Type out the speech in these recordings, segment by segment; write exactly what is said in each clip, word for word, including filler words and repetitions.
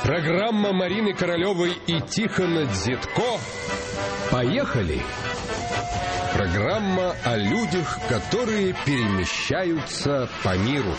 Программа Марины Королевой и Тихона Дзитко «Поехали!». Программа о людях, которые перемещаются по миру.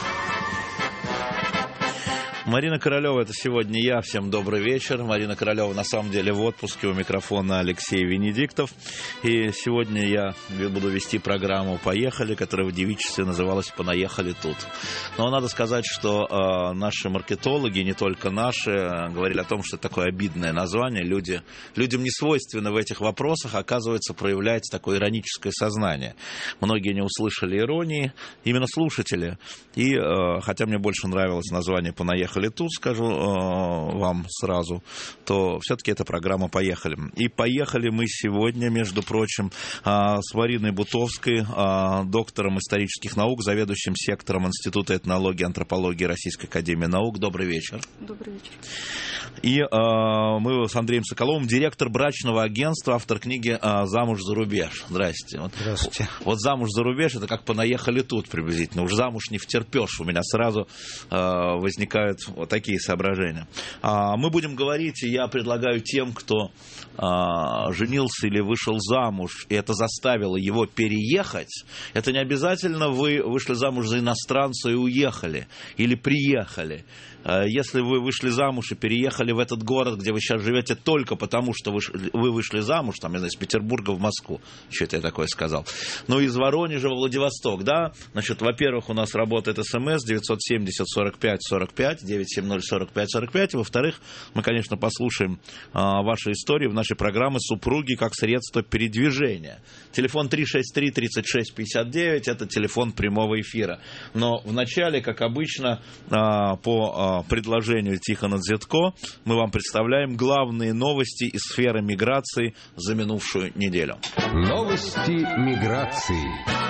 Марина Королева, это сегодня я. Всем добрый вечер. Марина Королева на самом деле в отпуске. У микрофона Алексей Венедиктов. И сегодня я буду вести программу «Поехали», которая в девичестве называлась «Понаехали тут». Но надо сказать, что э, наши маркетологи, не только наши, говорили о том, что это такое обидное название. Люди, людям не свойственно в этих вопросах, оказывается, проявлять такое ироническое сознание. Многие не услышали иронии, именно слушатели. И э, хотя мне больше нравилось название «Понаехали тут», скажу э, вам сразу, то все-таки эта программа «Поехали». И поехали мы сегодня, между прочим, э, с Мариной Бутовской, э, доктором исторических наук, заведующим сектором Института этнологии и антропологии Российской академии наук. Добрый вечер. Добрый вечер. И э, мы с Андреем Соколовым, директор брачного агентства, автор книги э, «Замуж за рубеж». Здрасте. Вот, Здравствуйте. Вот «Замуж за рубеж» — это как «понаехали тут» приблизительно. Уж замуж не втерпешь. У меня сразу э, возникают вот такие соображения. А, мы будем говорить, и я предлагаю тем, кто а, женился или вышел замуж, и это заставило его переехать. Это не обязательно вы вышли замуж за иностранца и уехали, или приехали. Если вы вышли замуж и переехали в этот город, где вы сейчас живете только потому, что вы вышли замуж, там, я знаю, из Петербурга в Москву, что-то я такое сказал, но из Воронежа в Владивосток, да, значит, во-первых, у нас работает СМС девятьсот семьдесят сорок пять сорок пять, девятьсот семьдесят сорок пять сорок пять, и, во-вторых, мы, конечно, послушаем а, ваши истории в нашей программе «Супруги как средство передвижения». Телефон три шесть три тридцать шесть пятьдесят девять, это телефон прямого эфира. Но вначале, как обычно, а, по предложению Тихона Дзитко мы вам представляем главные новости из сферы миграции за минувшую неделю. Новости миграции.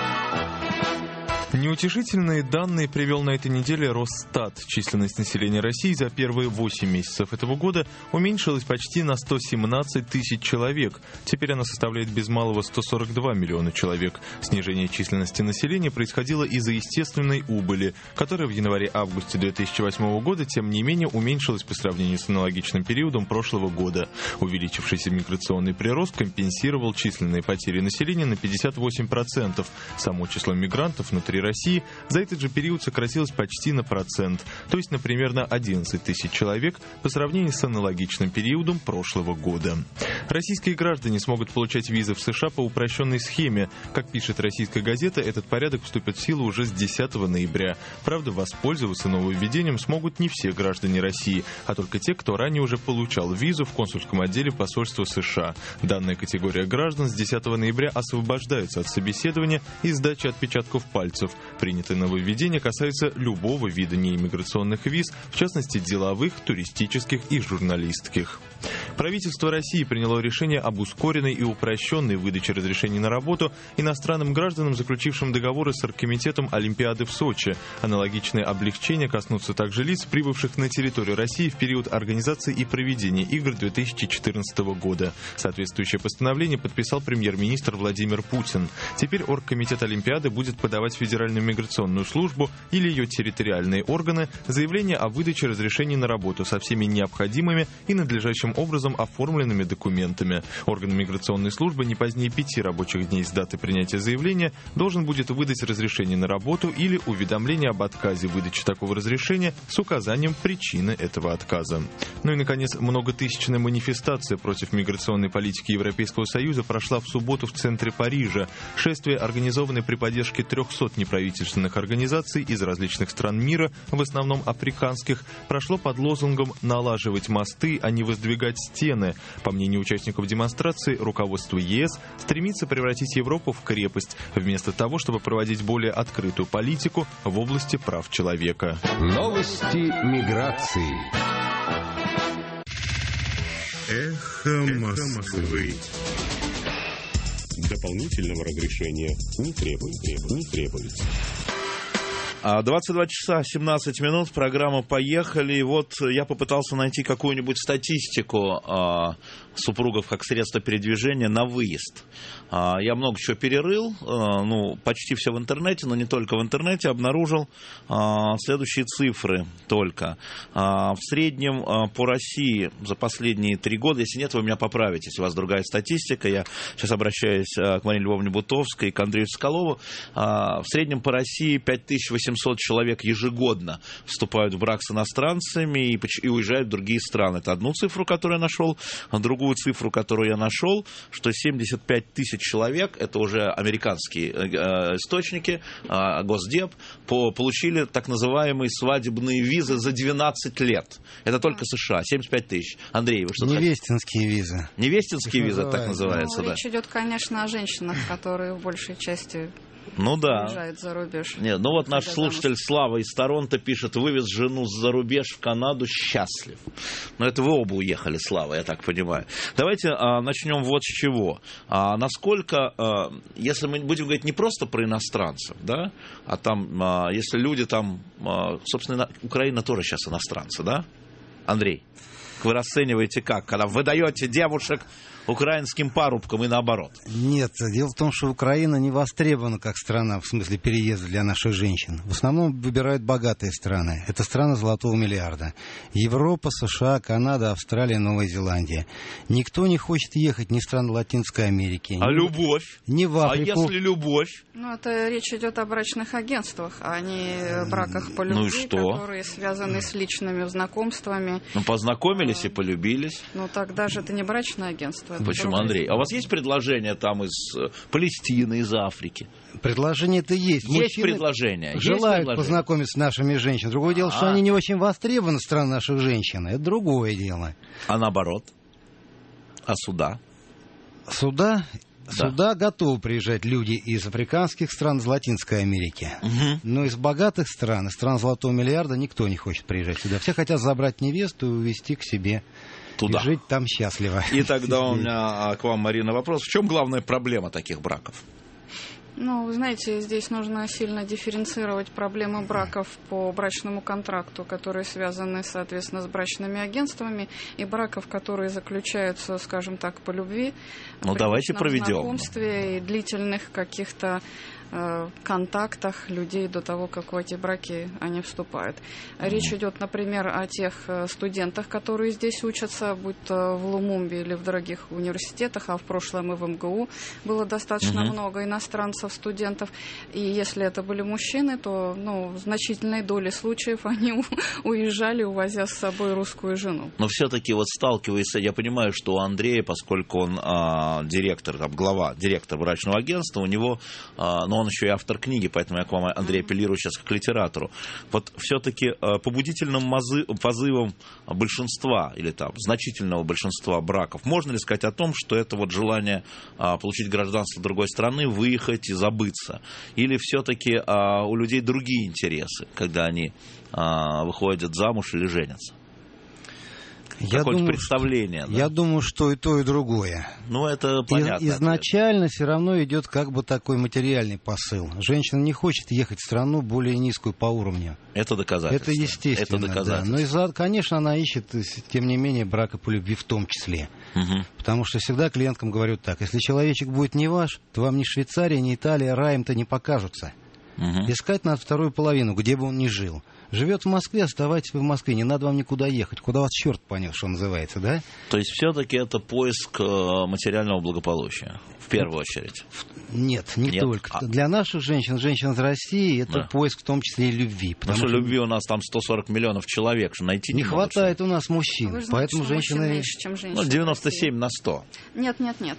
Неутешительные данные привел на этой неделе Росстат. Численность населения России за первые восемь месяцев этого года уменьшилась почти на сто семнадцать тысяч человек. Теперь она составляет без малого сто сорок два миллиона человек. Снижение численности населения происходило из-за естественной убыли, которая в январе-августе две тысячи восьмого года, тем не менее, уменьшилась по сравнению с аналогичным периодом прошлого года. Увеличившийся миграционный прирост компенсировал численные потери населения на пятьдесят восемь процентов. Само число мигрантов внутри России за этот же период сократилось почти на процент, то есть на примерно одиннадцать тысяч человек по сравнению с аналогичным периодом прошлого года. Российские граждане смогут получать визы в США по упрощенной схеме. Как пишет российская газета, этот порядок вступит в силу уже с десятого ноября. Правда, воспользоваться нововведением смогут не все граждане России, а только те, кто ранее уже получал визу в консульском отделе посольства США. Данная категория граждан с десятого ноября освобождаются от собеседования и сдачи отпечатков пальцев. Принятые нововведения касаются любого вида неиммиграционных виз, в частности деловых, туристических и журналистских. Правительство России приняло решение об ускоренной и упрощенной выдаче разрешений на работу иностранным гражданам, заключившим договоры с оргкомитетом Олимпиады в Сочи. Аналогичные облегчения коснутся также лиц, прибывших на территорию России в период организации и проведения игр две тысячи четырнадцатого года. Соответствующее постановление подписал премьер-министр Владимир Путин. Теперь оргкомитет Олимпиады будет подавать в Федеральную миграционную службу или ее территориальные органы заявление о выдаче разрешений на работу со всеми необходимыми и надлежащим образом оформленными документами. Орган миграционной службы не позднее пяти рабочих дней с даты принятия заявления должен будет выдать разрешение на работу или уведомление об отказе выдачи такого разрешения с указанием причины этого отказа. Ну и, наконец, многотысячная манифестация против миграционной политики Европейского Союза прошла в субботу в центре Парижа. Шествие, организованное при поддержке трехсот неправительственных организаций из различных стран мира, в основном африканских, прошло под лозунгом «налаживать мосты, а не воздвигать стены». По мнению участников демонстрации, руководство ЕС стремится превратить Европу в крепость, вместо того, чтобы проводить более открытую политику в области прав человека. Новости миграции. Эхо Москвы. Дополнительного разрешения не требуется. Не требуется. двадцать два часа семнадцать минут, программа «Поехали». И вот я попытался найти какую-нибудь статистику а, супругов как средство передвижения на выезд. А, я много чего перерыл, а, ну, почти все в интернете, но не только в интернете, обнаружил а, следующие цифры только. А, в среднем а, по России за последние три года, если нет, вы меня поправите, если у вас другая статистика, я сейчас обращаюсь а, к Марине Львовне Бутовской и к Андрею Соколову, а, в среднем по России пять тысяч восемьсот человек ежегодно вступают в брак с иностранцами и, и уезжают в другие страны. Это одну цифру, которую я нашел. А другую цифру, которую я нашел, что семьдесят пять тысяч человек, это уже американские э, источники, э, Госдеп, по, получили так называемые свадебные визы за двенадцать лет. Это только США, семьдесят пять тысяч. Андрей, вы что хотите? Невестинские визы. Невестинские визы, так называется, ну, да. Речь идет, конечно, о женщинах, которые в большей части... Ну да. Уезжает за рубеж. Нет, ну вот наш слушатель Слава из Торонто пишет: вывез жену за рубеж в Канаду, счастлив. Но это вы оба уехали, Слава, я так понимаю. Давайте а, начнем вот с чего. А, насколько, а, если мы будем говорить не просто про иностранцев, да, а там, а, если люди там, а, собственно, Украина тоже сейчас иностранцы, да? Андрей, вы расцениваете как, когда вы даете девушек украинским парубкам и наоборот? Нет, дело в том, что Украина не востребована как страна, в смысле переезда для наших женщин. В основном выбирают богатые страны. Это страны золотого миллиарда. Европа, США, Канада, Австралия, Новая Зеландия. Никто не хочет ехать ни в страны Латинской Америки. А ни, любовь? Ни в Африку. А если любовь? Ну, это речь идет о брачных агентствах, а не браках по любви, ну и что? которые связаны с личными знакомствами. Ну, познакомились а, и полюбились. Ну, тогда же это не брачное агентство. Почему, Андрей? А у вас есть предложения там из Палестины, из Африки? Предложения-то есть. Есть Мужчины предложения. Желают есть предложения. познакомиться с нашими женщинами. Другое дело, А-а-а. что они не очень востребованы в странах наших женщин. Это другое дело. А наоборот? А сюда? Сюда? Да. Сюда готовы приезжать люди из африканских стран, из Латинской Америки. Угу. Но из богатых стран, из стран золотого миллиарда никто не хочет приезжать сюда. Все хотят забрать невесту и увезти к себе. Туда. И жить там счастливо. И тогда у меня к вам, Марина, вопрос. В чем главная проблема таких браков? Ну, вы знаете, здесь нужно сильно дифференцировать проблемы браков по брачному контракту, которые связаны, соответственно, с брачными агентствами, и браков, которые заключаются, скажем так, по любви. Ну, давайте проведем. Знакомстве и длительных каких-то э, контактах людей до того, как в эти браки они вступают. Mm-hmm. Речь идет, например, о тех студентах, которые здесь учатся, будь то в Лумумбе или в других университетах, а в прошлом и в эм гэ у было достаточно mm-hmm. много иностранцев, студентов. И если это были мужчины, то ну, в значительной доле случаев они уезжали, увозя с собой русскую жену. Но все-таки вот сталкиваясь, я понимаю, что у Андрея, поскольку он а, директор, там, глава, директор брачного агентства, у него, а, но он еще и автор книги, поэтому я к вам, Андрей, апеллирую сейчас как к литератору. Вот все-таки а, побудительным мазы, позывом большинства или там значительного большинства браков можно ли сказать о том, что это вот желание а, получить гражданство другой страны, выехать и забыться? Или все-таки а, у людей другие интересы, когда они а, выходят замуж или женятся? Какое-то представление. Что, да? Я думаю, что и то, и другое. Ну, это понятно. Из, изначально все равно идет как бы такой материальный посыл. Женщина не хочет ехать в страну более низкую по уровню. Это доказательство. Это естественно, это доказательство. Да. Но, из-за, конечно, она ищет, тем не менее, брака по любви в том числе. Угу. Потому что всегда клиенткам говорю так: если человечек будет не ваш, то вам ни Швейцария, ни Италия раем-то не покажутся. Угу. Искать надо вторую половину, где бы он ни жил. Живет в Москве, оставайтесь вы в Москве, не надо вам никуда ехать. Куда вас черт понес, что называется, да? То есть все-таки это поиск материального благополучия, в первую очередь? Нет, не Нет? только. А... Для наших женщин, женщин из России, это да. поиск в том числе и любви. Потому что, что любви у нас там сто сорок миллионов человек, что найти не, не хватает могут, у нас мужчин. Вы знаете, поэтому женщины... меньше, чем женщины. Ну, девяносто семь на сто. Нет, нет, нет.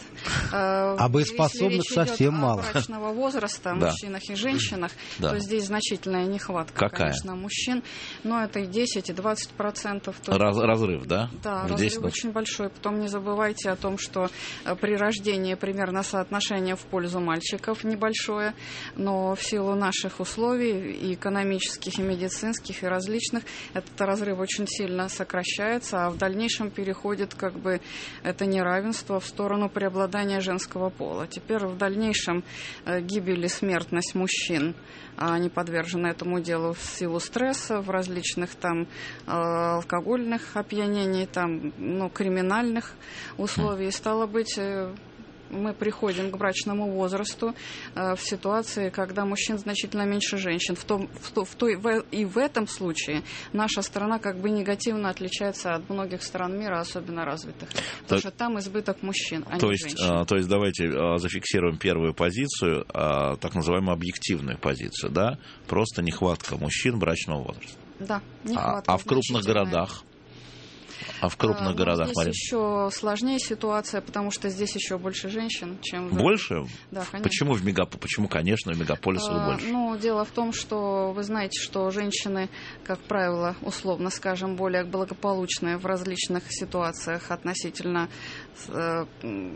А боеспособных совсем мало. Если речь идет о брачного возраста, да. мужчинах и женщинах, да. то здесь значительная нехватка, Какая? конечно, мужчин. мужчин, но это и десять, и двадцать процентов. Раз, разрыв, да? Да, в разрыв десять... очень большой. Потом не забывайте о том, что при рождении примерно соотношение в пользу мальчиков небольшое, но в силу наших условий, и экономических, и медицинских, и различных, этот разрыв очень сильно сокращается, а в дальнейшем переходит как бы это неравенство в сторону преобладания женского пола. Теперь в дальнейшем гибель и смертность мужчин, они подвержены этому делу в силу стресса, в различных там алкогольных опьянений, там, ну, криминальных условий. Стало быть, мы приходим к брачному возрасту э, в ситуации, когда мужчин значительно меньше женщин. В том, в то, в той, в, и в этом случае наша страна как бы негативно отличается от многих стран мира, особенно развитых. То, потому что там избыток мужчин, а то не есть, женщин. А, то есть давайте а, зафиксируем первую позицию, а, так называемую объективную позицию, да? Просто нехватка мужчин брачного возраста. Да, нехватка. А, а в крупных городах? А в крупных а, городах, здесь Марина? еще сложнее ситуация, потому что здесь еще больше женщин, чем... Больше? Да, конечно. Почему в мегаполисах? Почему, конечно, в мегаполисах а, больше? Ну, дело в том, что вы знаете, что женщины, как правило, условно скажем, более благополучные в различных ситуациях относительно э,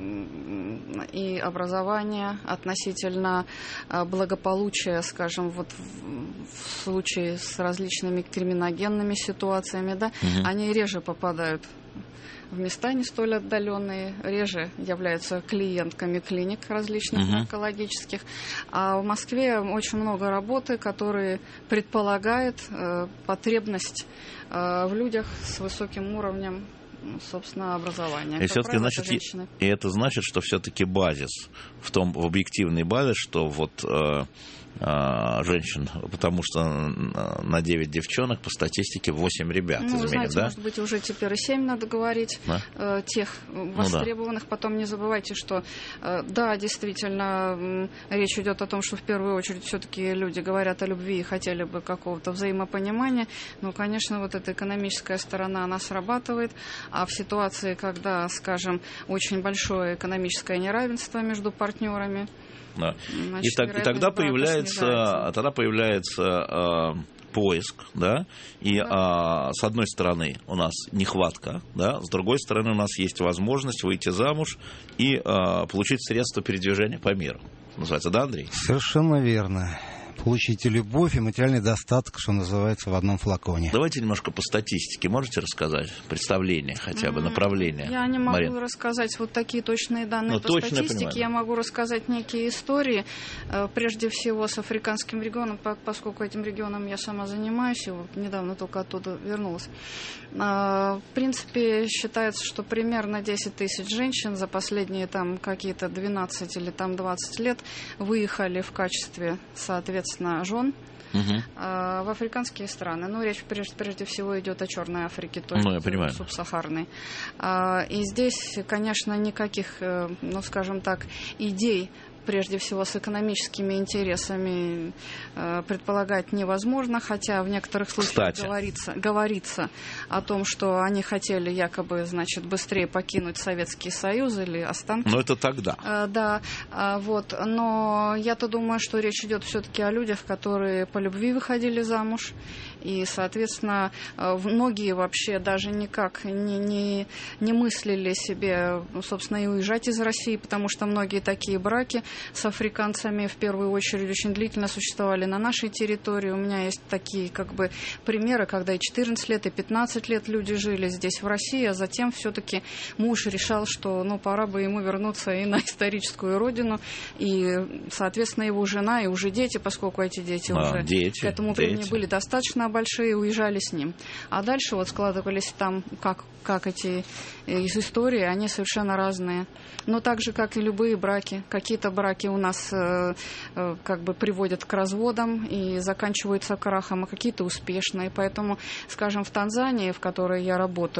и образования, относительно э, благополучия, скажем, вот в, в случае с различными криминогенными ситуациями, да, угу. Они реже попадают в места не столь отдаленные, реже являются клиентками клиник различных uh-huh. наркологических. А в Москве очень много работы, которые предполагает э, потребность э, в людях с высоким уровнем, собственно, образования. И, все-таки, значит, и, и это значит, что все-таки базис, в том, в объективный базис, что вот... Э, женщин, потому что на девять девчонок по статистике восемь ребят ну, изменят, знаете, да? Может быть, уже теперь и семь надо говорить, да? э, тех востребованных. Ну, да. Потом не забывайте, что, э, да, действительно, э, речь идет о том, что в первую очередь все-таки люди говорят о любви и хотели бы какого-то взаимопонимания. Но, конечно, вот эта экономическая сторона, она срабатывает. А в ситуации, когда, скажем, очень большое экономическое неравенство между партнерами, да. Значит, и, так, и тогда появляется, тогда появляется э, поиск, да, и да. э, с одной стороны у нас нехватка, да, с другой стороны у нас есть возможность выйти замуж и э, получить средства передвижения по миру. Называется, да, Андрей? Совершенно верно. Получите любовь и материальный достаток, что называется, в одном флаконе. Давайте немножко по статистике. Можете рассказать? Представление хотя бы, направление. Я не могу Марина. рассказать вот такие точные данные ну, по точно статистике. Я могу рассказать некие истории, прежде всего с африканским регионом, поскольку этим регионом я сама занимаюсь, и вот недавно только оттуда вернулась. В принципе, считается, что примерно десять тысяч женщин за последние там какие-то двенадцать или там двадцать лет выехали в качестве, соответственно, жен uh-huh. э, в африканские страны. Ну, речь прежде, прежде всего идет о Черной Африке, то есть ну, субсахарной. Э, и здесь, конечно, никаких, э, ну, скажем так, идей, прежде всего с экономическими интересами, э, предполагать невозможно, хотя в некоторых случаях говорится, говорится о том, что они хотели якобы, значит, быстрее покинуть Советский Союз или останки. Но это тогда. Э, да, э, вот. Но я-то думаю, что речь идет все-таки о людях, которые по любви выходили замуж. И, соответственно, многие вообще даже никак не, не, не мыслили себе, собственно, и уезжать из России, потому что многие такие браки с африканцами в первую очередь очень длительно существовали на нашей территории. У меня есть такие как бы примеры, когда и четырнадцать лет, и пятнадцать лет люди жили здесь, в России, а затем все-таки муж решал, что ну, пора бы ему вернуться и на историческую родину, и, соответственно, его жена и уже дети, поскольку эти дети а, уже дети, к этому времени дети. были достаточно большие, уезжали с ним. А дальше вот складывались там, как, как эти из истории, они совершенно разные. Но так же, как и любые браки. Какие-то браки у нас э, э, как бы приводят к разводам и заканчиваются крахом, а какие-то успешные. Поэтому, скажем, в Танзании, в которой я работаю,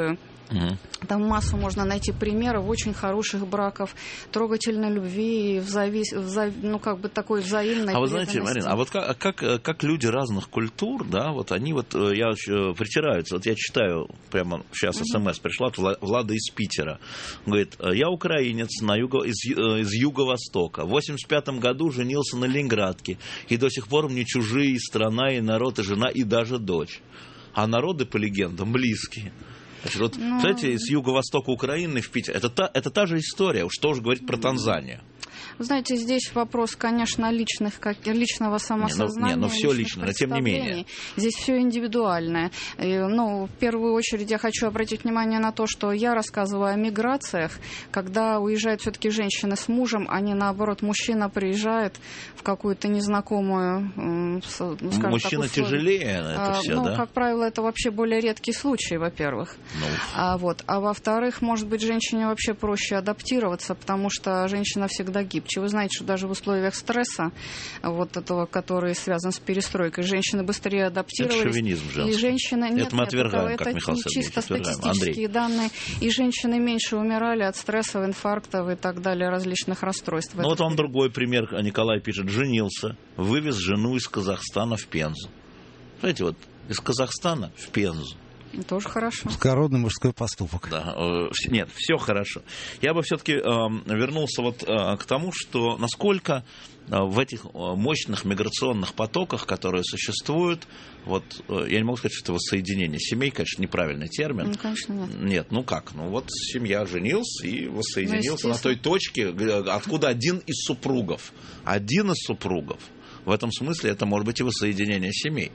Угу. Там массу можно найти примеров очень хороших браков, трогательной любви, взави... вза... ну, как бы такой взаимной А вы преданности. знаете, Марина, а вот как, как, как люди разных культур, да, вот они вот, я притираются, вот я читаю, прямо сейчас смс пришла, Влада из Питера, говорит, я украинец на юго, из, из юго-востока, в восемьдесят пятом году женился на ленинградке, и до сих пор мне чужие и страна, и народ, и жена, и даже дочь. А народы, по легендам, близкие. Значит, вот, ну... кстати, с юго-востока Украины в Питер, это та, это та же история, уж что же говорить про Танзанию. Вы знаете, здесь вопрос, конечно, личных, как, личного самосознания. Не, ну, не, ну все лично, но тем не менее. Здесь все индивидуальное. И, ну, в первую очередь я хочу обратить внимание на то, что я рассказываю о миграциях, когда уезжают все-таки женщины с мужем, а не наоборот, мужчина приезжает в какую-то незнакомую, скажем Мужчина так, тяжелее это а, все, ну, да? как правило, это вообще более редкий случай, во-первых. Ну. А, вот. а во-вторых, может быть, женщине вообще проще адаптироваться, потому что женщина всегда гибче. Вы знаете, что даже в условиях стресса, вот этого, который связан с перестройкой, женщины быстрее адаптировались. Это шовинизм женский. И женщины... Нет, это мы отвергаем, нет, как это Михаил не Сергеевич, чисто отвергаем. статистические Андрей. данные. И женщины меньше умирали от стрессов, инфарктов и так далее, различных расстройств. Ну вот вам другой пример. Николай пишет, женился, вывез жену из Казахстана в Пензу. Знаете, вот из Казахстана в Пензу. Тоже хорошо. Высокородный мужской поступок. Да, э, нет, все хорошо. Я бы все-таки э, вернулся вот э, к тому, что насколько э, в этих э, мощных миграционных потоках, которые существуют, вот э, я не могу сказать, что это воссоединение семей, конечно, неправильный термин. Ну, конечно, нет. Нет, ну как? Ну вот семья женился и воссоединился ну, на той точке, откуда один из супругов. Один из супругов. В этом смысле это может быть и воссоединение семей.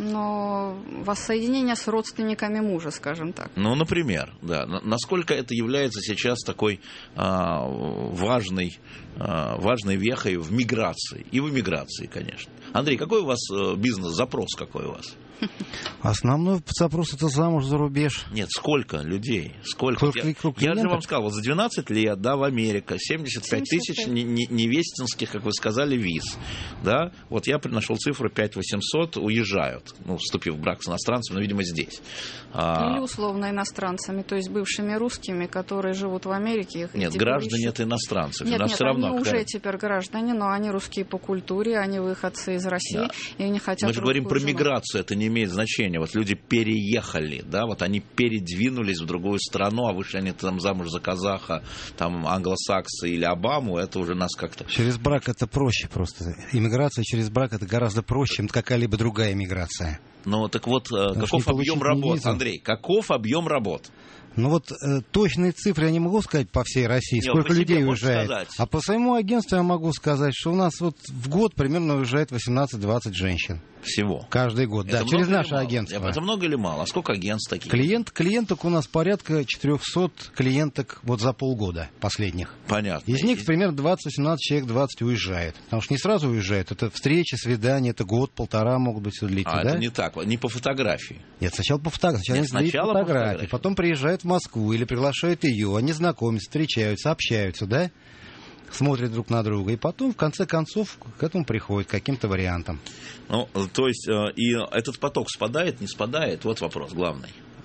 Но воссоединение с родственниками мужа, скажем так. Ну, например, да. Насколько это является сейчас такой а, важной, а, важной вехой в миграции. И в эмиграции, конечно. Андрей, какой у вас бизнес-запрос, какой у вас? Основной запрос — это замуж за рубеж. Нет, сколько людей? Сколько? Сколько, Я, сколько я же вам сказал, вот за двенадцать лет, да, в Америке семьдесят пять тысяч невестинских, как вы сказали, виз. Да? Вот я нашел цифру пять тысяч восемьсот уезжают, ну, вступив в брак с иностранцем, но, видимо, здесь. Или условно иностранцами, то есть бывшими русскими, которые живут в Америке. Их нет, граждане ищут. Это иностранцы. Нет, нет, все равно, они когда... уже теперь граждане, но они русские по культуре, они выходцы из России, да. И они хотят. Мы же говорим про жену. Миграцию, это не имеет значения. Вот люди переехали, да, вот они передвинулись в другую страну, а вышли они там замуж за казаха, там англосакса или Обаму, это уже нас как-то... Через брак это проще просто. Иммиграция через брак это гораздо проще, чем какая-либо другая иммиграция. Ну, так вот, Потому каков объем работ, визу. Андрей, каков объем работ? Ну вот э, точные цифры я не могу сказать по всей России, Не, сколько по себе людей можете уезжает. сказать. А по своему агентству я могу сказать, что у нас вот в год примерно уезжает восемнадцать-двадцать женщин. Всего? Каждый год, Это да, через наше мало? агентство. Это много или мало? А сколько агентств таких? Клиент, клиенток у нас порядка четыреста клиенток вот за полгода последних. Понятно. Из них примерно двадцать-восемнадцать человек, двадцать уезжает. Потому что не сразу уезжают. Это встречи, свидания, это год-полтора могут быть все длиться, А, да? это не так, не по фотографии. Нет, сначала по фотографии. Сначала, Нет, они сдают сначала по фотографии, фотографии. потом приезжают в Москву или приглашают ее, они знакомятся, встречаются, общаются, да? Смотрят друг на друга, и потом, в конце концов, к этому приходят, к каким-то вариантам. Ну, то есть, и этот поток спадает, не спадает? Вот вопрос главный.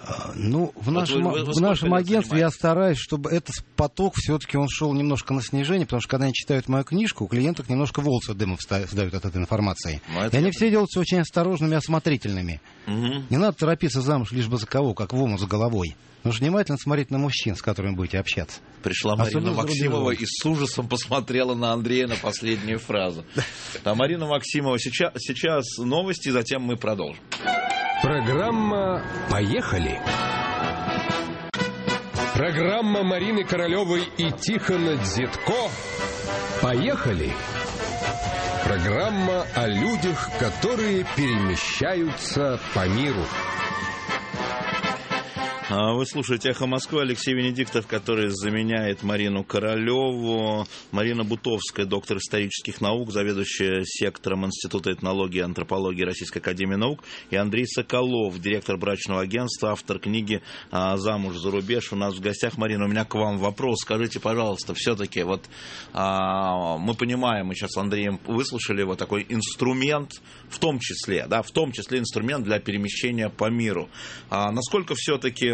Ну, в нашем, вот вы, вы в нашем агентстве я занимаетесь? стараюсь, чтобы этот поток все-таки он шел немножко на снижение, потому что когда они читают мою книжку, у клиенток немножко волосы дымом сдают от этой информации. Ну, и это они это... все делаются очень осторожными и осмотрительными. Угу. Не надо торопиться замуж лишь бы за кого, как в омут за головой. Нужно внимательно смотреть на мужчин, с которыми будете общаться. Пришла Марина Особенно Максимова и с ужасом посмотрела на Андрея на последнюю фразу. А Марина Максимова, сейчас, сейчас новости, затем мы продолжим. Программа «Поехали». Программа Марины Королевой и Тихона Дзитко «Поехали». Программа о людях, которые перемещаются по миру. Вы слушаете «Эхо Москвы», Алексей Венедиктов, который заменяет Марину Королеву, Марина Бутовская, доктор исторических наук, заведующая сектором Института этнологии и антропологии Российской академии наук, и Андрей Соколов, директор брачного агентства, автор книги «Замуж за рубеж». У нас в гостях. Марина, у меня к вам вопрос. Скажите, пожалуйста, все-таки вот а, мы понимаем, мы сейчас с Андреем выслушали вот такой инструмент, в том числе, да, в том числе инструмент для перемещения по миру. А насколько все-таки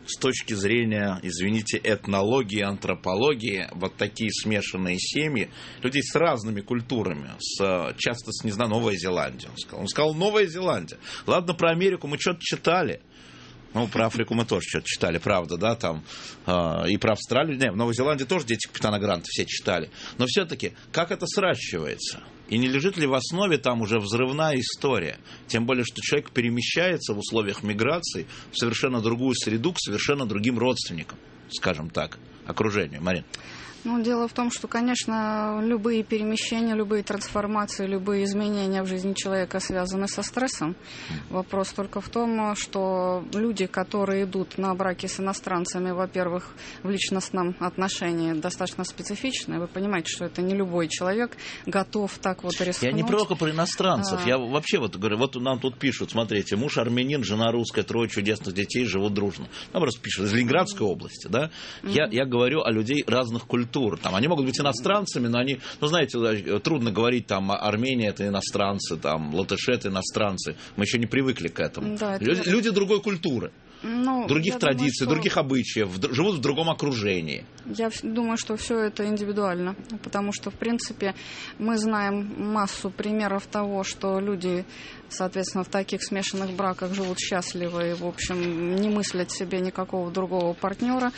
с точки зрения, извините, этнологии, антропологии, вот такие смешанные семьи, людей с разными культурами, с, часто с, не знаю, Новой Зеландией. Он сказал, он сказал Новая Зеландия. Ладно, про Америку мы что-то читали. Ну, про Африку мы тоже что-то читали, правда, да, там, э, и про Австралию, не, в Новой Зеландии тоже дети капитана Гранта все читали. Но все-таки, как это сращивается? И не лежит ли в основе там уже взрывная история? Тем более, что человек перемещается в условиях миграции в совершенно другую среду, к совершенно другим родственникам, скажем так, окружению. Марин. Ну, дело в том, что, конечно, любые перемещения, любые трансформации, любые изменения в жизни человека связаны со стрессом. Вопрос только в том, что люди, которые идут на браки с иностранцами, во-первых, в личностном отношении достаточно специфичны. Вы понимаете, что это не любой человек готов так вот рискнуть. Я не только про иностранцев. А... Я вообще вот говорю, вот нам тут пишут, смотрите, муж армянин, жена русская, трое чудесных детей, живут дружно. Нам просто пишут из Ленинградской области, да? Mm-hmm. Я, я говорю о людей разных культур. Там, они могут быть иностранцами, но они, ну, знаете, трудно говорить, там, Армения это иностранцы, там, латыши это иностранцы. Мы еще не привыкли к этому. Да, это люди, люди другой культуры. Ну, других традиций, думаю, что... других обычаев, живут в другом окружении. Я думаю, что все это индивидуально, потому что, в принципе, мы знаем массу примеров того, что люди, соответственно, в таких смешанных браках живут счастливо и, в общем, не мыслят себе никакого другого партнера,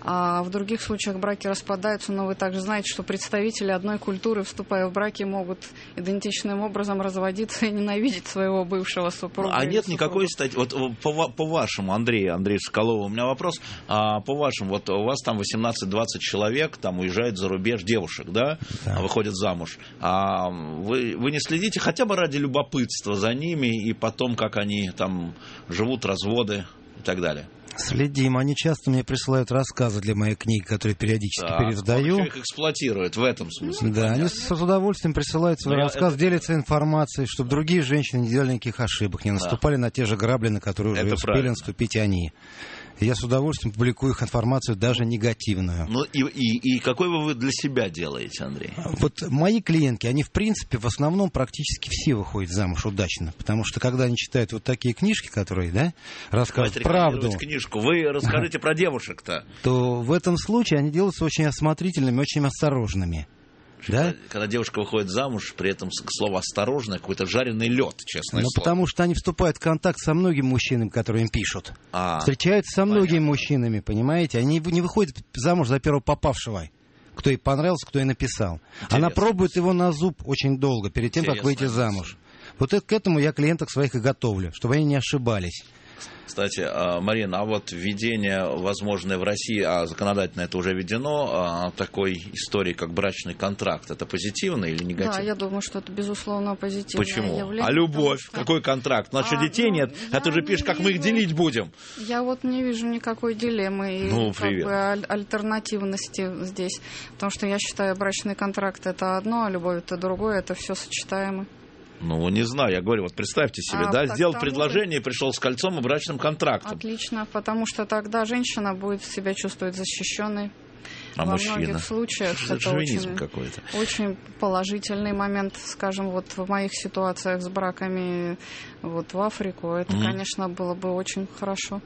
а в других случаях браки распадаются, но вы также знаете, что представители одной культуры, вступая в браки, могут идентичным образом разводиться и ненавидеть своего бывшего супруга. А нет супруга. никакой статьи, вот по, по вашему, Андрей, Андрей Соколов, у меня вопрос, а, по вашему, вот у вас там восемнадцать-двадцать человек, там уезжают за рубеж, девушек, да, да. выходят замуж, а вы, вы не следите хотя бы ради любопытства за ними и потом, как они там живут, разводы и так далее? Следим. Они часто мне присылают рассказы для моей книги, которые периодически да, переиздаю. Их эксплуатируют в этом смысле. Да, понятно. Они с удовольствием присылают свой Но рассказ, это... делятся информацией, чтобы другие женщины не делали никаких ошибок, не наступали да. на те же грабли, на которые уже это успели правильно. наступить они. Я с удовольствием публикую их информацию, даже негативную. Ну и, и, и какой вы для себя делаете, Андрей? Вот мои клиентки, они в принципе в основном практически все выходят замуж удачно. Потому что когда они читают вот такие книжки, которые, да, рассказывают правду. Книжку. Вы расскажите про девушек-то. То в этом случае они делаются очень осмотрительными, очень осторожными. Да? Когда девушка выходит замуж, при этом слово «осторожно» какой-то жареный лед, честное ну, слово. Потому что они вступают в контакт со многими мужчинами, которые им пишут. А, встречаются со многими понятно. мужчинами, понимаете? Они не выходят замуж за первого попавшего, кто ей понравился, кто ей написал. Интересно. Она пробует его на зуб очень долго, перед тем, Интересно. как выйти замуж. Вот это, к этому я клиенток своих и готовлю, чтобы они не ошибались. Кстати, Марина, а вот введение, возможное в России, а законодательно это уже введено, такой истории, как брачный контракт, это позитивно или негативно? Да, я думаю, что это, безусловно, позитивное Почему? явление. А любовь? Что... Какой контракт? У нас а, что, детей ну, нет? А ты же пишешь, как вижу... мы их делить будем. Я вот не вижу никакой дилеммы и ну, как бы, аль- альтернативности здесь. Потому что я считаю, брачный контракт это одно, а любовь это другое, это все сочетаемо. Ну, не знаю, я говорю, вот представьте себе, а, да, сделал предложение, и пришел с кольцом и брачным контрактом. Отлично, потому что тогда женщина будет себя чувствовать защищенной. А Во мужчина? многих случаях это, это очень, какой-то. очень положительный момент, скажем, вот в моих ситуациях с браками вот в Африку, это, mm-hmm. конечно, было бы очень хорошо.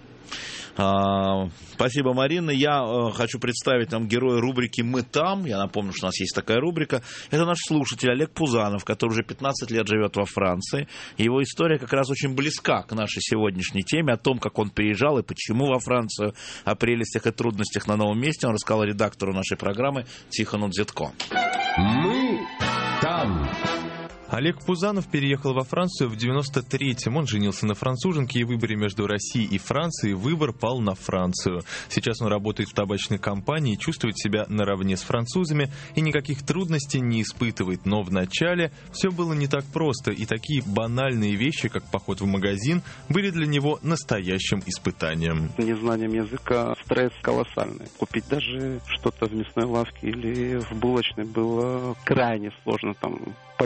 А, спасибо, Марина. Я а, хочу представить нам героя рубрики «Мы там». Я напомню, что у нас есть такая рубрика. Это наш слушатель Олег Пузанов, который уже пятнадцать лет живет во Франции. Его история как раз очень близка к нашей сегодняшней теме, о том, как он приезжал и почему во Францию, о прелестях и трудностях на новом месте. Он рассказал редактору нашей программы Тихону Дзитко. Мы там. Олег Пузанов переехал во Францию в девяносто третьем. Он женился на француженке, и в выборе между Россией и Францией выбор пал на Францию. Сейчас он работает в табачной компании, чувствует себя наравне с французами и никаких трудностей не испытывает. Но вначале все было не так просто, и такие банальные вещи, как поход в магазин, были для него настоящим испытанием. Незнанием языка стресс колоссальный. Купить даже что-то в мясной лавке или в булочной было крайне сложно. Там по десять минут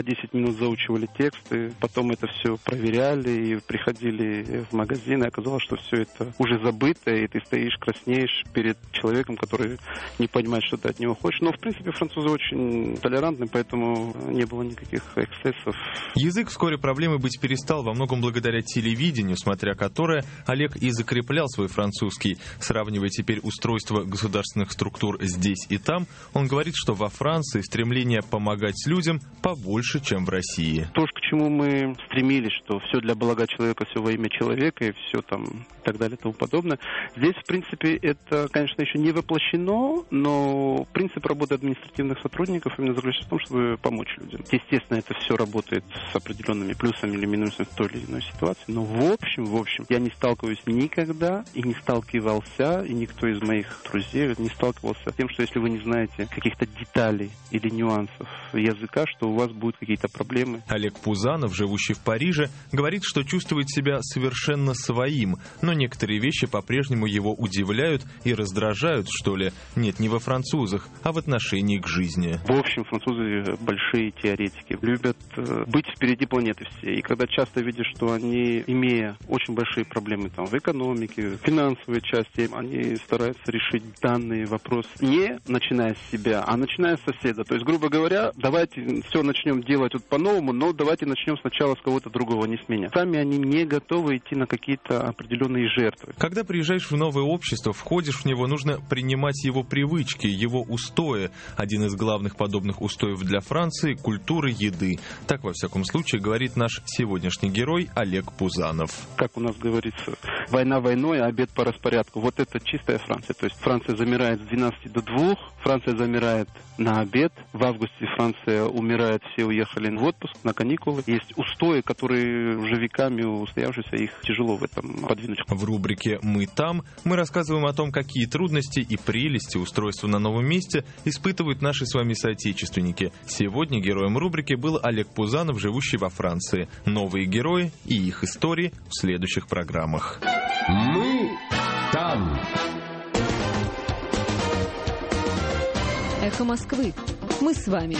мы заучивали тексты, потом это все проверяли и приходили в магазин, и оказалось, что все это уже забыто, и ты стоишь, краснеешь перед человеком, который не понимает, что ты от него хочешь. Но, в принципе, французы очень толерантны, поэтому не было никаких эксцессов. Язык вскоре проблемой быть перестал, во многом благодаря телевидению, смотря которое Олег и закреплял свой французский. Сравнивая теперь устройство государственных структур здесь и там, он говорит, что во Франции стремление помогать людям побольше, чем в России. То, к чему мы стремились, что все для блага человека, все во имя человека и все там и так далее и тому подобное. Здесь, в принципе, это, конечно, еще не воплощено, но принцип работы административных сотрудников именно заключается в том, чтобы помочь людям. Естественно, это все работает с определенными плюсами или минусами в той или иной ситуации, но в общем, в общем, я не сталкиваюсь никогда и не сталкивался, и никто из моих друзей не сталкивался с тем, что если вы не знаете каких-то деталей или нюансов языка, что у вас будут какие-то проблемы. Олег Пузанов, живущий в Париже, говорит, что чувствует себя совершенно своим, но некоторые вещи по-прежнему его удивляют и раздражают, что ли. Нет, не во французах, а в отношении к жизни. В общем, французы большие теоретики, любят э, быть впереди планеты всей. И когда часто видишь, что они, имея очень большие проблемы там, в экономике, в финансовой части, они стараются решить данный вопрос не начиная с себя, а начиная с соседа. То есть, грубо говоря, давайте все начнем делать вот по-новому, но давайте начнем сначала с кого-то другого, не с меня. Сами они не готовы идти на какие-то определенные жертвы. Когда приезжаешь в новое общество, входишь в него, нужно принимать его привычки, его устои. Один из главных подобных устоев для Франции – культура еды. Так, во всяком случае, говорит наш сегодняшний герой Олег Пузанов. Как у нас говорится, война войной, а обед по распорядку. Вот это чистая Франция. То есть Франция замирает с двенадцати до двух, Франция замирает на обед. В августе Франция умирает, все уехали в отпуск, на каникулы. Есть устои, которые уже веками устоявшиеся, их тяжело в этом подвинуть. В рубрике «Мы там» мы рассказываем о том, какие трудности и прелести устройства на новом месте испытывают наши с вами соотечественники. Сегодня героем рубрики был Олег Пузанов, живущий во Франции. Новые герои и их истории в следующих программах. Мы там. Эхо Москвы. Мы с вами.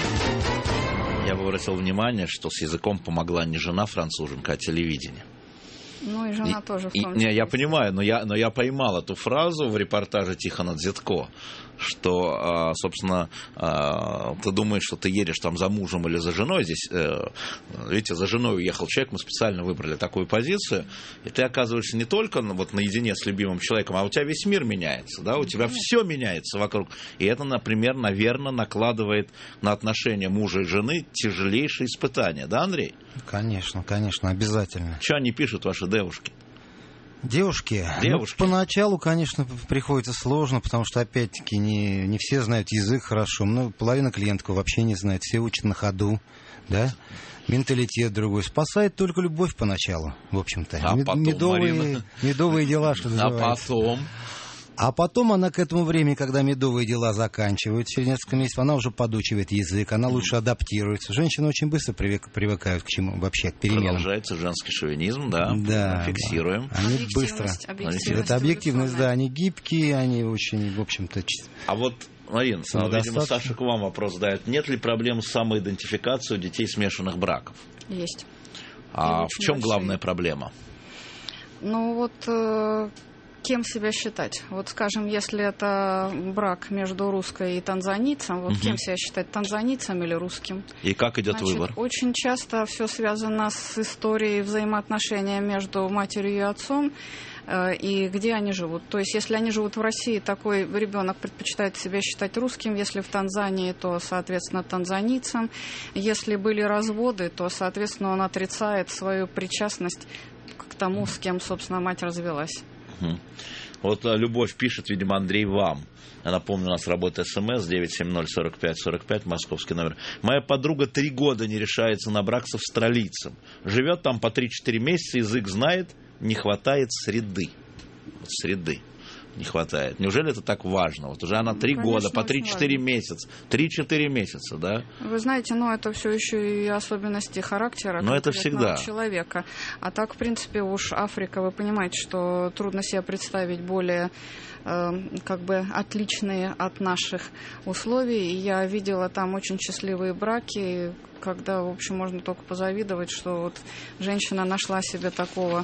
Я бы обратил внимание, что с языком помогла не жена француженка, а телевидение. Ну и жена и, тоже в и, том не, числе. Я понимаю, но я, но я поймал эту фразу в репортаже Тихона Дзитко, что, собственно, ты думаешь, что ты едешь там за мужем или за женой. Здесь, видите, за женой уехал человек, мы специально выбрали такую позицию, и ты оказываешься не только вот наедине с любимым человеком, а у тебя весь мир меняется, да, у тебя все меняется вокруг. И это, например, наверное, накладывает на отношения мужа и жены тяжелейшие испытания, да, Андрей? Конечно, конечно, обязательно. Что они пишут, ваши девушки? Девушки, Девушки. Ну, поначалу, конечно, приходится сложно, потому что, опять-таки, не, не все знают язык хорошо. Ну, половина клиентов вообще не знает, все учат на ходу, да? Менталитет другой. Спасает только любовь поначалу, в общем-то. А потом, медовые, Марина? медовые дела, что называется. А потом... А потом она к этому времени, когда медовые дела заканчиваются, через несколько месяцев, она уже подучивает язык, она лучше адаптируется. Женщины очень быстро привык, привыкают к чему вообще, к переменам. Продолжается женский шовинизм, да, да, фиксируем. Они Объективность, быстро. объективность, Это объективность, эволюционная. да, они гибкие, они очень, в общем-то... А вот, Марин, видимо, Саша к вам вопрос задает. Нет ли проблем с самоидентификацией у детей смешанных браков? Есть. А И в чем большие. главная проблема? Ну вот э, кем себя считать? Вот, скажем, если это брак между русской и танзанийцем, вот Мгм. кем себя считать, танзанийцем или русским? И как идет Значит, выбор? очень часто все связано с историей взаимоотношения между матерью и отцом, э, и где они живут. То есть, если они живут в России, такой ребенок предпочитает себя считать русским. Если в Танзании, то, соответственно, танзанийцем. Если были разводы, то, соответственно, он отрицает свою причастность к тому, с кем, собственно, мать развелась. Мгм. Вот а, Любовь пишет, видимо, Андрей, вам. Я напомню, у нас работает СМС девять семь ноль сорок пять сорок пять, московский номер. Моя подруга три года не решается на брак с австралийцем. Живет там по три-четыре месяца, язык знает, не хватает среды. Вот среды. не хватает? Неужели это так важно? Вот уже она три ну, года, по три-четыре месяца. три-четыре месяца, да? Вы знаете, ну, это все еще и особенности характера но это всегда. человека. А так, в принципе, уж Африка, вы понимаете, что трудно себе представить более э, как бы отличные от наших условий. И я видела там очень счастливые браки, когда, в общем, можно только позавидовать, что вот женщина нашла себе такого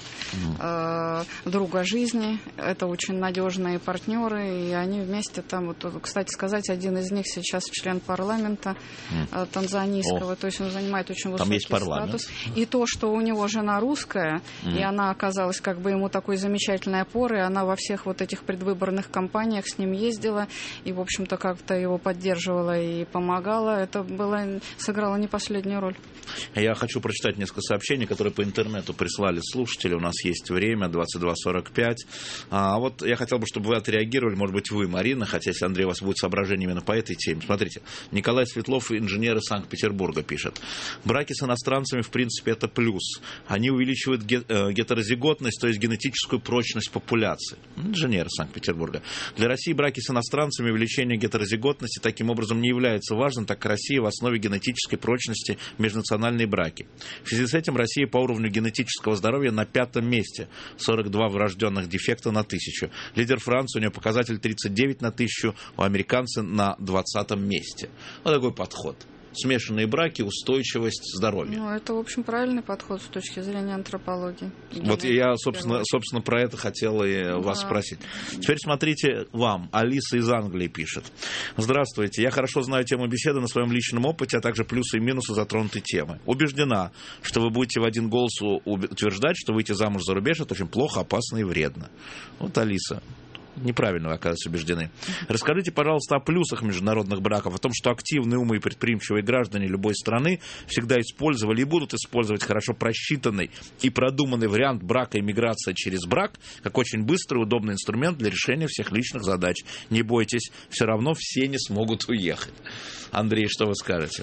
э, друга жизни. Это очень надежные партнеры, и они вместе там, вот, кстати сказать, один из них сейчас член парламента э, танзанийского, О. то есть он занимает очень высокий там есть парламент. статус. И то, что у него жена русская, mm. и она оказалась как бы ему такой замечательной опорой, она во всех вот этих предвыборных кампаниях с ним ездила, и, в общем-то, как-то его поддерживала и помогала. Это было, сыграло не последнюю последнюю роль. Я хочу прочитать несколько сообщений, которые по интернету прислали слушатели. У нас есть время, двадцать два сорок пять. А вот я хотел бы, чтобы вы отреагировали, может быть, вы, Марина, хотя если Андрей у вас будет соображение именно по этой теме. Смотрите, Николай Светлов, инженер из Санкт-Петербурга, пишет. Браки с иностранцами, в принципе, это плюс. Они увеличивают гетерозиготность, то есть генетическую прочность популяции. Инженер из Санкт-Петербурга. Для России браки с иностранцами, увеличение гетерозиготности таким образом не является важным, так как Россия в основе генетической прочности межнациональные браки. В связи с этим Россия по уровню генетического здоровья на пятом месте. сорок два врожденных дефекта на тысячу. Лидер Франции, у нее показатель тридцать девять на тысячу, у американца на двадцатом месте. Вот такой подход. Смешанные браки, устойчивость, здоровье. Ну, это, в общем, правильный подход с точки зрения антропологии. Вот я, собственно, собственно, про это хотел и да. вас спросить. Теперь смотрите вам. Алиса из Англии пишет. Здравствуйте. Я хорошо знаю тему беседы на своем личном опыте, а также плюсы и минусы затронутой темы. Убеждена, что вы будете в один голос утверждать, что выйти замуж за рубеж — это очень плохо, опасно и вредно. Вот, Алиса. Неправильно, вы, оказывается, убеждены. Расскажите, пожалуйста, о плюсах международных браков, о том, что активные умы и предприимчивые граждане любой страны всегда использовали и будут использовать хорошо просчитанный и продуманный вариант брака и миграция через брак как очень быстрый и удобный инструмент для решения всех личных задач. Не бойтесь, все равно все не смогут уехать. Андрей, что вы скажете?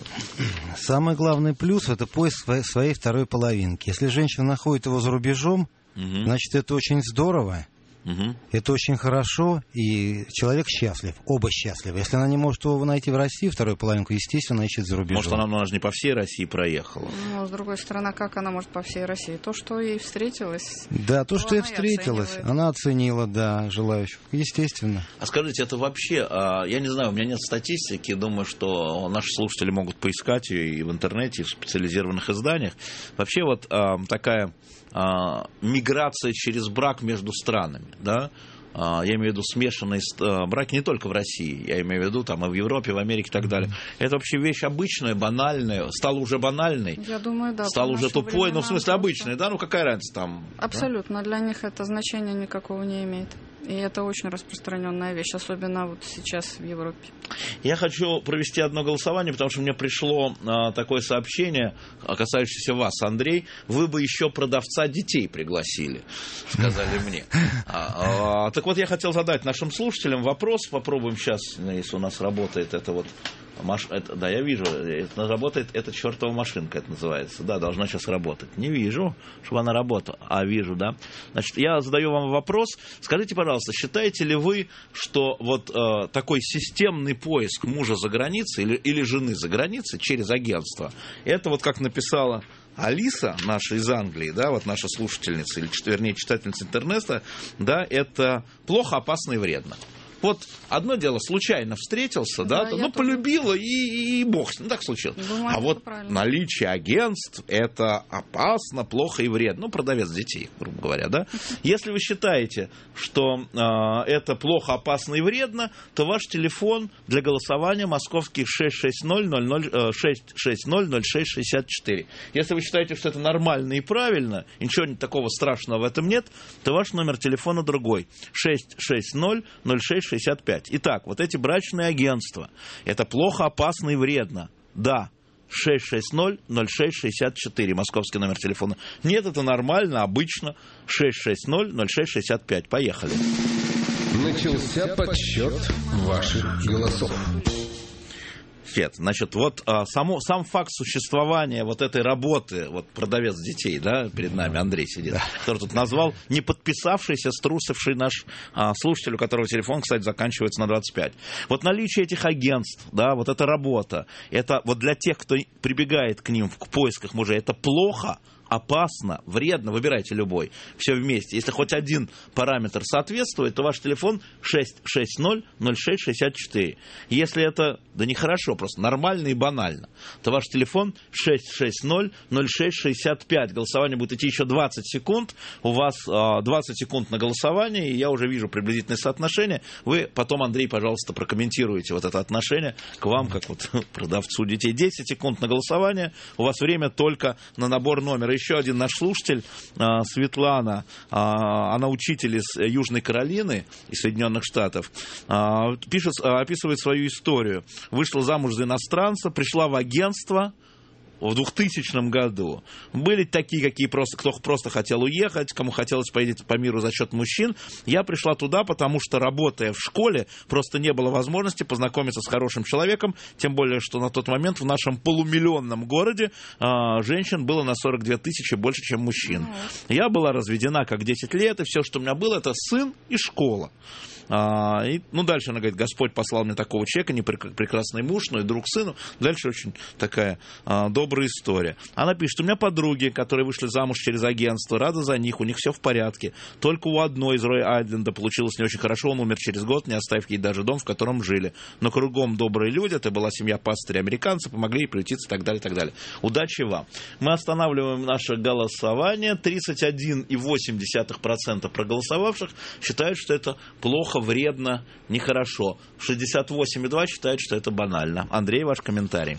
Самый главный плюс – это поиск своей второй половинки. Если женщина находит его за рубежом, угу. значит, это очень здорово. Угу. Это очень хорошо, и человек счастлив, оба счастливы. Если она не может его найти в России, вторую половинку, естественно, ищет за рубежом. Может, она, она же не по всей России проехала. Ну, с другой стороны, как она может по всей России? То, что ей встретилось. Да, то, что ей встретилось, оценивает. Она оценила, да, желающих, естественно. А скажите, это вообще, я не знаю, у меня нет статистики, думаю, что наши слушатели могут поискать ее и в интернете, и в специализированных изданиях. Вообще вот такая миграция через брак между странами, да, я имею в виду смешанные браки не только в России, я имею в виду там и в Европе, в Америке и так далее. Это вообще вещь обычная, банальная, стала уже банальной, я думаю, да, стала уже тупой, ну в смысле обычной, да, ну какая разница там? Абсолютно, да? Для них это значения никакого не имеет. И это очень распространенная вещь, особенно вот сейчас в Европе. Я хочу провести одно голосование, потому что мне пришло а, такое сообщение, касающееся вас, Андрей. Вы бы еще продавца детей пригласили, сказали мне. А, а, так вот, я хотел задать нашим слушателям вопрос. Попробуем сейчас, если у нас работает это вот... Маш... Это, да, я вижу, это работает, это чертова машинка, это называется. Да, должна сейчас работать. Не вижу, чтобы она работала, а вижу, да. Значит, я задаю вам вопрос. Скажите, пожалуйста, считаете ли вы, что вот э, такой системный поиск мужа за границей или, или жены за границей через агентство, это вот как написала Алиса, наша из Англии, да, вот наша слушательница, или, вернее, читательница интернета, да, это плохо, опасно и вредно. Вот одно дело, случайно встретился, да, да ну, полюбила, и, и, и бог с ним, так случилось. Думаю, а вот правильно. Наличие агентств, это опасно, плохо и вредно. Ну, продавец детей, грубо говоря, да. Если вы считаете, что э, это плохо, опасно и вредно, то ваш телефон для голосования московский шесть шесть ноль ноль ноль шесть шестьдесят четыре. Если вы считаете, что это нормально и правильно, и ничего такого страшного в этом нет, то ваш номер телефона другой. шесть шесть ноль ноль шесть шестьдесят пять. Итак, вот эти брачные агентства, это плохо, опасно и вредно. Да, шесть шесть ноль ноль шесть шестьдесят четыре, московский номер телефона. Нет, это нормально, обычно. шесть шесть ноль ноль шесть шестьдесят пять. Поехали. Начался подсчет ваших голосов. Фет, значит, вот а, само, сам факт существования вот этой работы, вот продавец детей, да, перед нами Андрей сидит, да, который тут назвал не подписавшийся, струсивший наш а, слушатель, у которого телефон, кстати, заканчивается на двадцать пять. Вот наличие этих агентств, да, вот эта работа, это вот для тех, кто прибегает к ним в поисках мужей, это плохо, опасно, вредно, выбирайте любой, все вместе. Если хоть один параметр соответствует, то ваш телефон шесть шесть ноль ноль шесть шестьдесят четыре. Если это, да нехорошо, просто нормально и банально, то ваш телефон шесть шесть ноль ноль шесть шестьдесят пять. Голосование будет идти еще двадцать секунд, у вас двадцать секунд на голосование, и я уже вижу приблизительное соотношение. Вы потом, Андрей, пожалуйста, прокомментируйте вот это отношение к вам, как вот продавцу детей. десять секунд на голосование, у вас время только на набор номера. Еще один наш слушатель, Светлана, она учитель из Южной Каролины, из Соединенных Штатов, пишет, описывает свою историю. Вышла замуж за иностранца, пришла в агентство в двухтысячном году. Были такие, какие просто, кто просто хотел уехать, кому хотелось поехать по миру за счет мужчин. Я пришла туда, потому что, работая в школе, просто не было возможности познакомиться с хорошим человеком, тем более, что на тот момент в нашем полумиллионном городе а, женщин было на сорок две тысячи больше, чем мужчин. Я была разведена как десять лет, и все, что у меня было, это сын и школа. А, и, ну, дальше она говорит, Господь послал мне такого человека, не прекрасный муж, но и друг сыну. Дальше очень такая а, добрая история. Она пишет, у меня подруги, которые вышли замуж через агентство, рада за них, у них все в порядке. Только у одной из Рой-Айленда получилось не очень хорошо, он умер через год, не оставив ей даже дом, в котором жили. Но кругом добрые люди, это была семья пастыря-американца, помогли ей приютиться и так далее, и так далее. Удачи вам. Мы останавливаем наше голосование. тридцать один и восемь десятых процента проголосовавших считают, что это плохо, вредно, нехорошо. шестьдесят восемь и два считают, что это банально. Андрей, ваш комментарий.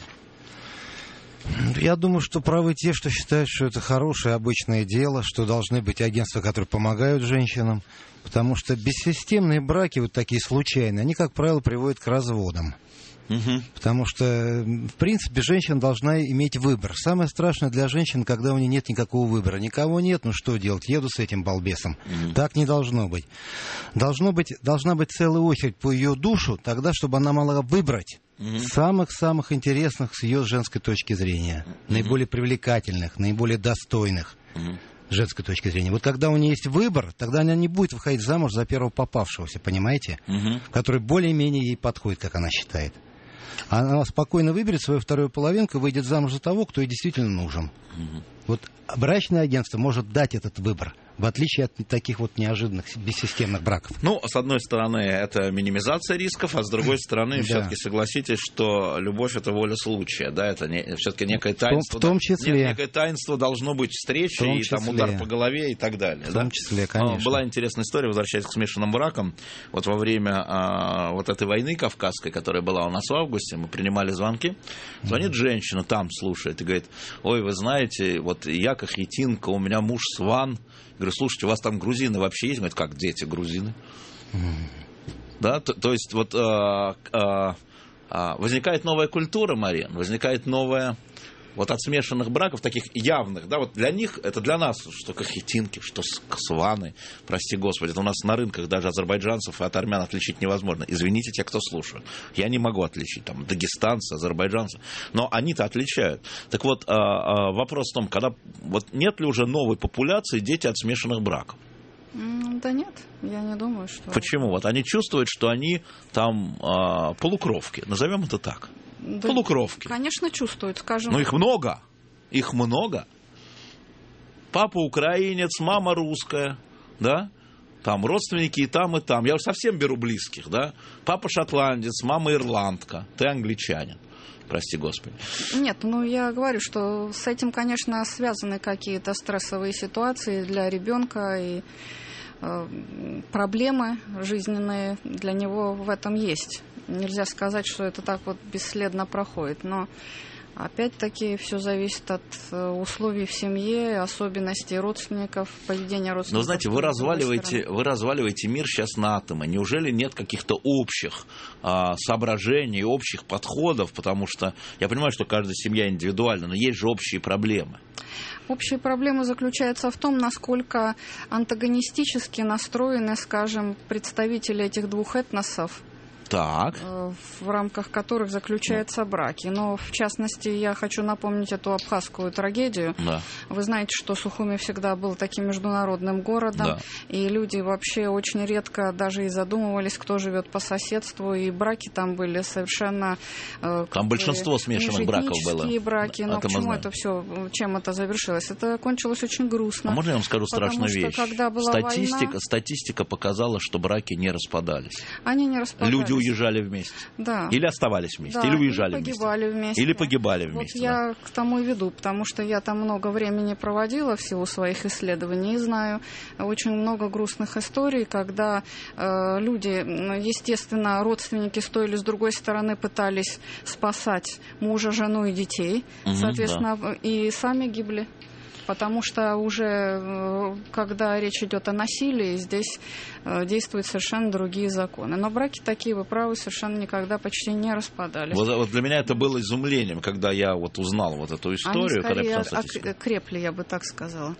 Я думаю, что правы те, что считают, что это хорошее обычное дело, что должны быть агентства, которые помогают женщинам, потому что бессистемные браки, вот такие случайные, они, как правило, приводят к разводам. Угу. Потому что, в принципе, женщина должна иметь выбор. Самое страшное для женщин, когда у нее нет никакого выбора. Никого нет, ну что делать? Еду с этим балбесом. Угу. Так не должно быть. Должно быть. Должна быть целая очередь по ее душу, тогда, чтобы она могла выбрать угу. самых-самых интересных с ее женской точки зрения. Угу. Наиболее привлекательных, наиболее достойных. Угу. Женской точки зрения. Вот когда у нее есть выбор, тогда она не будет выходить замуж за первого попавшегося, понимаете? Угу. Который более-менее ей подходит, как она считает. Она спокойно выберет свою вторую половинку и выйдет замуж за того, кто ей действительно нужен. Угу. Вот брачное агентство может дать этот выбор, в отличие от таких вот неожиданных бессистемных браков. Ну, с одной стороны, это минимизация рисков, а с другой стороны, все-таки согласитесь, что любовь — это воля случая, да, это не, все-таки некое таинство. В том числе. Некое таинство должно быть встреча и там, удар по голове и так далее. В том да? числе, конечно. Была интересная история, возвращаясь к смешанным бракам. Вот во время а, вот этой войны кавказской, которая была у нас в августе, мы принимали звонки. Звонит mm-hmm. женщина, там слушает и говорит, ой, вы знаете, вот я кахетинка, у меня муж сван. Говорю, слушайте, у вас там грузины вообще есть? Говорит, как дети грузины? Mm. Да, то, то есть вот а, а, а, возникает новая культура, Марин, возникает новая, вот от смешанных браков, таких явных, да, вот для них, это для нас, что кахетинки, что сваны, прости господи, это у нас на рынках даже азербайджанцев и от армян отличить невозможно. Извините те, кто слушает. Я не могу отличить, там, дагестанцы, азербайджанцы, но они-то отличают. Так вот, вопрос в том, когда, вот нет ли уже новой популяции дети от смешанных браков? Да нет, я не думаю, что... Почему? Вот они чувствуют, что они там а, полукровки, назовем это так. Да, полукровки. Конечно, чувствуют, скажем. Но их много, их много. Папа украинец, мама русская, да? Там родственники и там, и там. Я уж совсем беру близких, да? Папа шотландец, мама ирландка, ты англичанин. Прости господи. Нет, ну я говорю, что с этим, конечно, связаны какие-то стрессовые ситуации для ребенка, и э, проблемы жизненные для него в этом есть. Нельзя сказать, что это так вот бесследно проходит, но опять-таки все зависит от условий в семье, особенностей родственников, поведения родственников. Но знаете, вы разваливаете, вы разваливаете мир сейчас на атомы. Неужели нет каких-то общих а, соображений, общих подходов? Потому что я понимаю, что каждая семья индивидуальна, но есть же общие проблемы. Общая проблема заключается в том, насколько антагонистически настроены, скажем, представители этих двух этносов Так. в рамках которых заключаются браки. Но, в частности, я хочу напомнить эту абхазскую трагедию. Да. Вы знаете, что Сухуми всегда был таким международным городом, Да. и люди вообще очень редко даже и задумывались, кто живет по соседству, и браки там были совершенно... Там большинство смешанных браков было. браки, но это к чему это все, чем это завершилось? Это кончилось очень грустно. А можно я вам скажу страшную что, вещь? Когда была статистика, война, статистика показала, что браки не распадались. они не распадались. Люди уезжали вместе. Да. Или оставались вместе, Да, или уезжали или погибали вместе. вместе. Или погибали вместе. Вот да. я к тому и веду, потому что я там много времени проводила в силу своих исследований и знаю очень много грустных историй, когда э, люди, естественно, родственники с той или с другой стороны пытались спасать мужа, жену и детей, Угу, соответственно, да. и сами гибли. Потому что уже, когда речь идет о насилии, здесь действуют совершенно другие законы. Но браки такие, вы правы, совершенно никогда почти не распадались. Вот, вот для меня это было изумлением, когда я вот узнал вот эту историю. Они скорее когда я окрепли, я бы так сказала.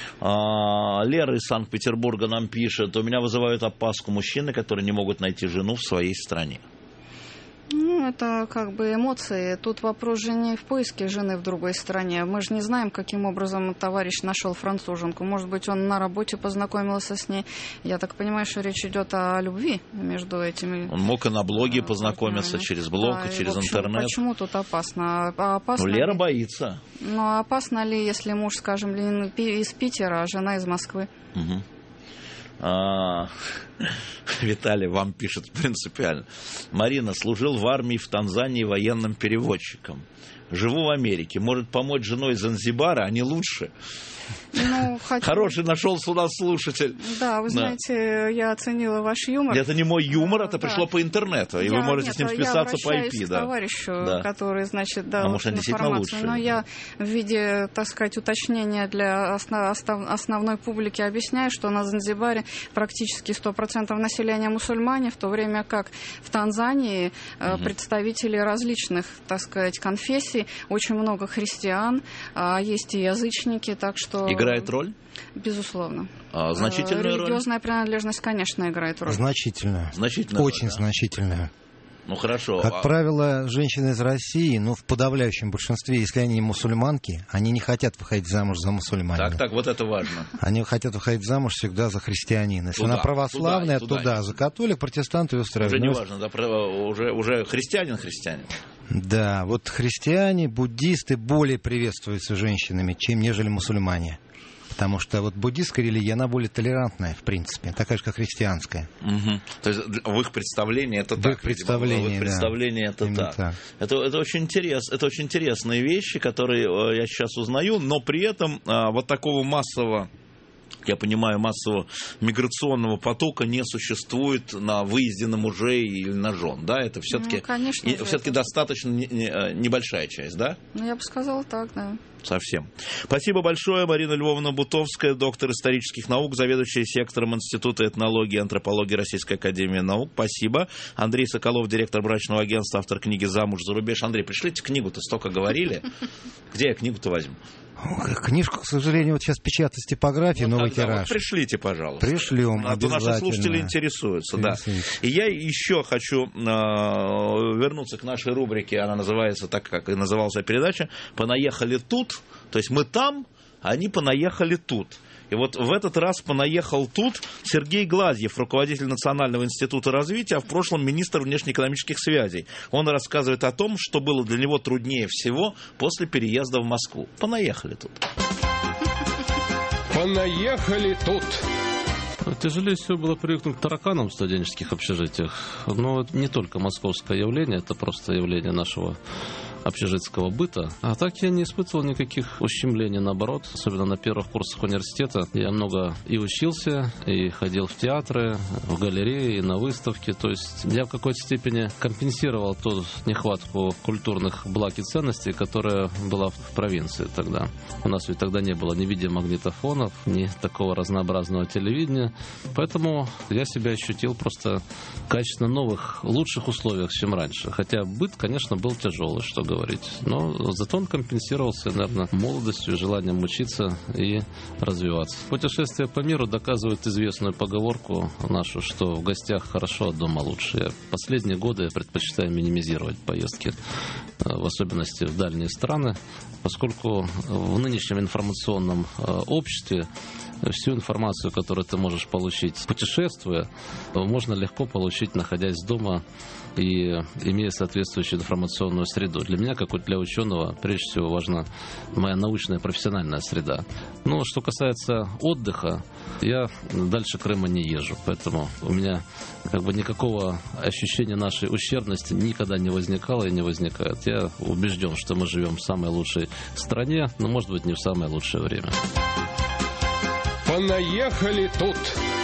А, Лера из Санкт-Петербурга нам пишет: у меня вызывают опаску мужчины, которые не могут найти жену в своей стране. Ну, это как бы эмоции. Тут вопрос же не в поиске жены в другой стране. Мы же не знаем, каким образом товарищ нашел француженку. Может быть, он на работе познакомился с ней. Я так понимаю, что речь идет о любви между этими. Он мог и на блоге а, познакомиться, через блог, да, и через и, в общем, интернет. Почему тут опасно? А опасно Ну, Лера ли... боится. Ну, а опасно ли, если муж, скажем, из Питера, а жена из Москвы? Угу. А, Виталий вам пишет принципиально. Марина, служил в армии в Танзании военным переводчиком. Живу в Америке. Может помочь женой Занзибара, а не лучше? Ну, хочу... Хороший нашелся у нас слушатель. Да, вы знаете, да. я оценила ваш юмор. Это не мой юмор, это да. пришло по интернету, и я, вы можете нет, с ним списаться по ай пи. Я обращаюсь да. к товарищу, да. который, значит, дал а может, информацию. Но я в виде, так сказать, уточнения для основ, основной публики объясняю, что на Занзибаре практически сто процентов населения мусульмане, в то время как в Танзании угу. представители различных, так сказать, конфессий, очень много христиан, а есть и язычники, так что... Играет роль? Безусловно. А, значительная роль? Религиозная принадлежность, конечно, играет роль. Значительную. Значительную. Очень роль, да? значительную. Ну, хорошо. Как а... правило, женщины из России, ну, в подавляющем большинстве, если они мусульманки, они не хотят выходить замуж за мусульманина. Так, так, вот это важно. Они хотят выходить замуж всегда за христианина. Если туда, она православная, туда, туда, туда. За католик, протестант и устраивает. Уже не важно, да, уже, уже христианин христианин. Да, вот христиане, буддисты более приветствуются женщинами, чем нежели мусульмане. Потому что вот буддистская религия, она более толерантная, в принципе, такая же, как христианская. Угу. То есть в их представлении это в так. Их представлении, в их представлении да. это Именно так. так. Это, это, очень интерес, это очень интересные вещи, которые я сейчас узнаю, но при этом вот такого массового, я понимаю, массового миграционного потока не существует на выезде на мужей или на жен, да? Это все-таки, ну, конечно, и, все-таки это... достаточно не, не, небольшая часть, да? Ну, я бы сказала так, да. Совсем. Спасибо большое. Марина Львовна Бутовская, доктор исторических наук, заведующая сектором Института этнологии и антропологии Российской академии наук. Спасибо. Андрей Соколов, директор брачного агентства, автор книги «Замуж за рубеж». Андрей, пришлите книгу-то, столько говорили. Где я книгу-то возьму? Книжку, к сожалению, вот сейчас печатают с типографии, вот новый тогда, тираж. Вот пришлите, пожалуйста. Пришлем, а обязательно. То наши слушатели интересуются, да. И я еще хочу э, вернуться к нашей рубрике, она называется так, как и называлась передача «Понаехали тут», то есть мы там, а они понаехали тут. И вот в этот раз понаехал тут Сергей Глазьев, руководитель Национального института развития, а в прошлом министр внешнеэкономических связей. Он рассказывает о том, что было для него труднее всего после переезда в Москву. Понаехали тут. Понаехали тут. Тяжелее всего было привыкнуть к тараканам в студенческих общежитиях. Но не только московское явление, это просто явление нашего общежитского быта. А так я не испытывал никаких ущемлений, наоборот. Особенно на первых курсах университета я много и учился, и ходил в театры, в галереи, и на выставки. То есть я в какой-то степени компенсировал ту нехватку культурных благ и ценностей, которая была в провинции тогда. У нас ведь тогда не было ни видеомагнитофонов, ни такого разнообразного телевидения. Поэтому я себя ощутил просто качественно новых, лучших условиях, чем раньше. Хотя быт, конечно, был тяжелый, что говорить. Но зато он компенсировался, наверное, молодостью, желанием учиться и развиваться. Путешествия по миру доказывают известную поговорку нашу, что в гостях хорошо, а дома лучше. Я последние годы предпочитаю минимизировать поездки, в особенности в дальние страны, поскольку в нынешнем информационном обществе всю информацию, которую ты можешь получить, путешествуя, можно легко получить, находясь дома и имея соответствующую информационную среду. Для меня, как для ученого, прежде всего важна моя научная профессиональная среда. Но что касается отдыха, я дальше Крыма не езжу, поэтому у меня как бы никакого ощущения нашей ущербности никогда не возникало и не возникает. Я убежден, что мы живем в самой лучшей стране, но, может быть, не в самое лучшее время. Понаехали тут!